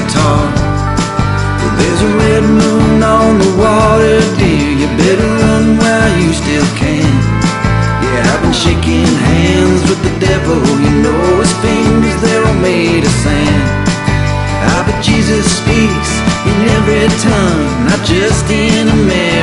guitar. Well, there's a red moon on the water, dear. You better run while you still can. Yeah, I've been shaking hands with the devil. You know his fingers, they're all made of sand. But Jesus speaks in every tongue, not just in America.